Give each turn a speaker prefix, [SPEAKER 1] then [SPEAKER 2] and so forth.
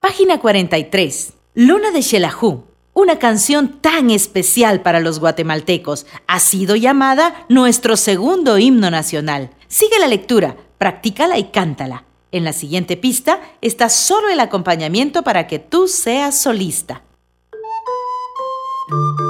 [SPEAKER 1] Página 43. Luna de Xelajú, una canción tan especial para los guatemaltecos, ha sido llamada nuestro segundo himno nacional. Sigue la lectura, practícala y cántala. En la siguiente pista está solo el acompañamiento para que tú seas solista.